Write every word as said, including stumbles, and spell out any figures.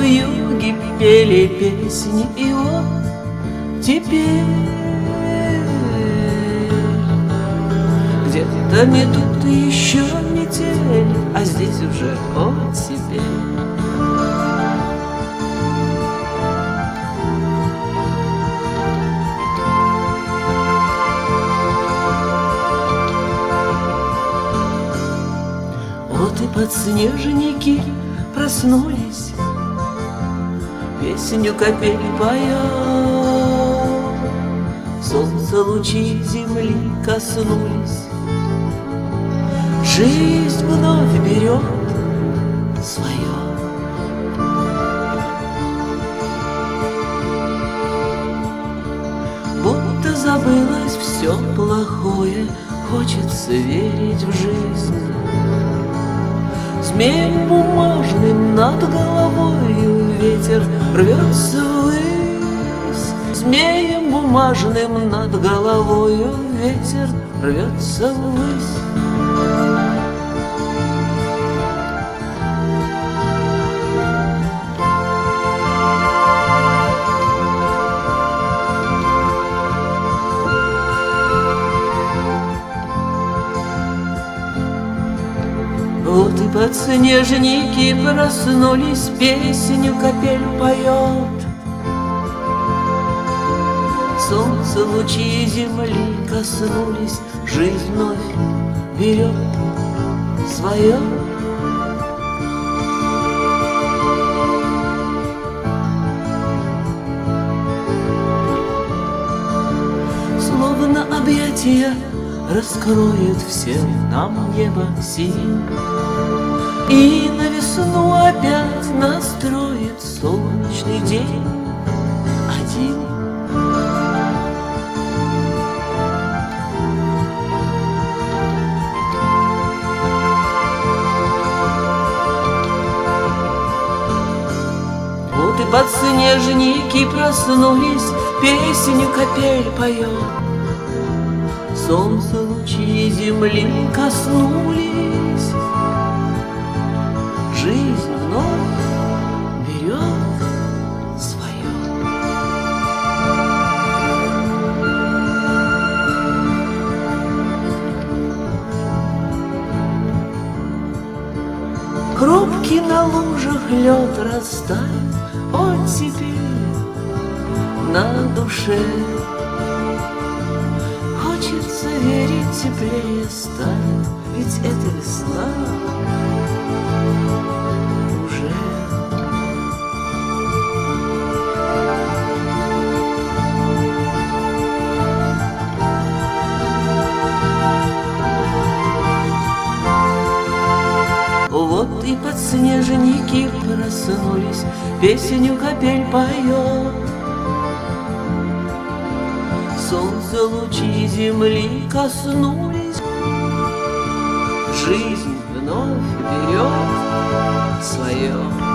вьюге пели песни, и вот теперь где-то метут еще метель, а здесь уже оттепель. Вот и подснежники проснулись, песню капель поет. Солнце лучи земли коснулись, жизнь вновь берет свое. Будто забылось все плохое, хочется верить в жизнь. Змеем бумажным над головою ветер рвется ввысь. Змеем бумажным над головою ветер рвется ввысь. Вот и подснежники проснулись, песню капель поет. Солнце лучи земли коснулись, жизнь вновь берет свое. Словно объятия раскроет всем нам небо синим, и на весну опять настроит солнечный день один. Вот и подснежники проснулись, песню капель поет. Солнце лучи земли коснулись, жизнь вновь берет свое. Кропки на лужах лед растает, оттепель на душе. Хочется верить, теплее станет, ведь это весна уже. Вот и подснежники проснулись, песню капель поет. Солнце лучи земли коснулись, жизнь вновь берет свое.